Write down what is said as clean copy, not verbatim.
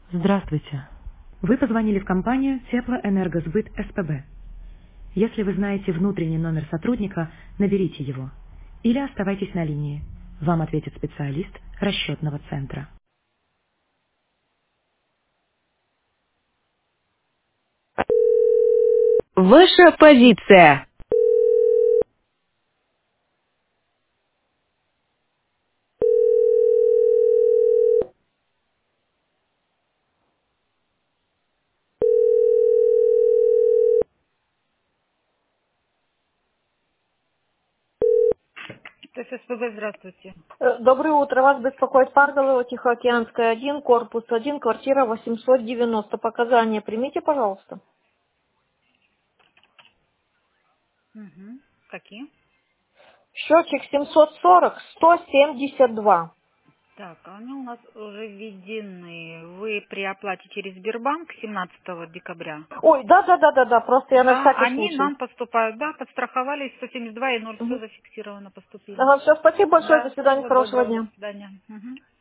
Здравствуйте. Вы позвонили в компанию Теплоэнергосбыт СПБ. Если вы знаете внутренний номер сотрудника, наберите его. Или оставайтесь на линии. Вам ответит специалист расчетного центра. Ваша позиция. ТССПБ, здравствуйте. Доброе утро. Вас беспокоит Парголова, Тихоокеанская, 1, корпус 1, квартира 890. Показания примите, пожалуйста. Угу. Какие? Счетчик 740-172. Так, они у нас уже введены. Вы при оплате через Сбербанк 17 декабря. Ой, да, просто я на Да, всякий они случай. нам поступают. Да, подстраховались 172 и 0, все зафиксировано, поступили. Ага, все, спасибо большое, до Да, свидания, всего хорошего доброго, до дня. свидания. Мгм.